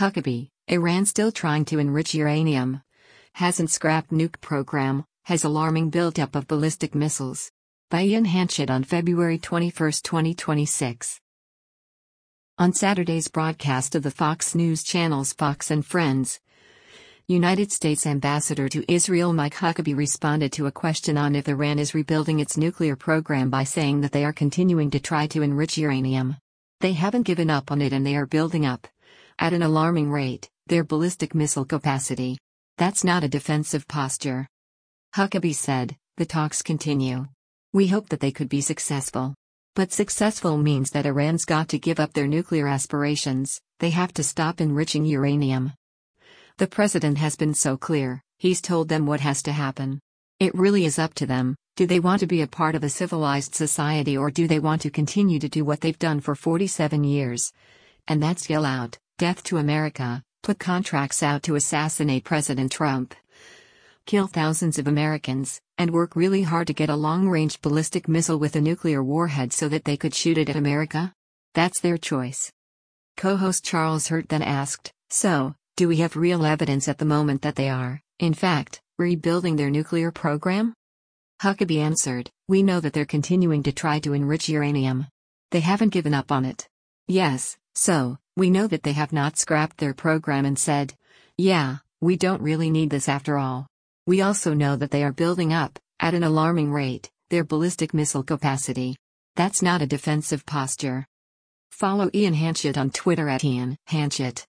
Huckabee, Iran still trying to enrich uranium. Hasn't scrapped nuke program, has alarming buildup of ballistic missiles. By Ian Hanchett on February 21, 2026. On Saturday's broadcast of the Fox News channel's Fox and Friends, United States Ambassador to Israel Mike Huckabee responded to a question on if Iran is rebuilding its nuclear program by saying that they are continuing to try to enrich uranium. They haven't given up on it and they are building up, at an alarming rate, their ballistic missile capacity. That's not a defensive posture. Huckabee said, the talks continue. We hope that they could be successful. But successful means that Iran's got to give up their nuclear aspirations, they have to stop enriching uranium. The president has been so clear, he's told them what has to happen. It really is up to them. Do they want to be a part of a civilized society or do they want to continue to do what they've done for 47 years? And that's yell out, death to America, put contracts out to assassinate President Trump, kill thousands of Americans, and work really hard to get a long-range ballistic missile with a nuclear warhead so that they could shoot it at America? That's their choice. Co-host Charles Hurt then asked, so, do we have real evidence at the moment that they are, in fact, rebuilding their nuclear program? Huckabee answered, we know that they're continuing to try to enrich uranium. They haven't given up on it. Yes, so, we know that they have not scrapped their program and said, yeah, we don't really need this after all. We also know that they are building up, at an alarming rate, their ballistic missile capacity. That's not a defensive posture. Follow Ian Hanchett on Twitter at Ian Hanchett.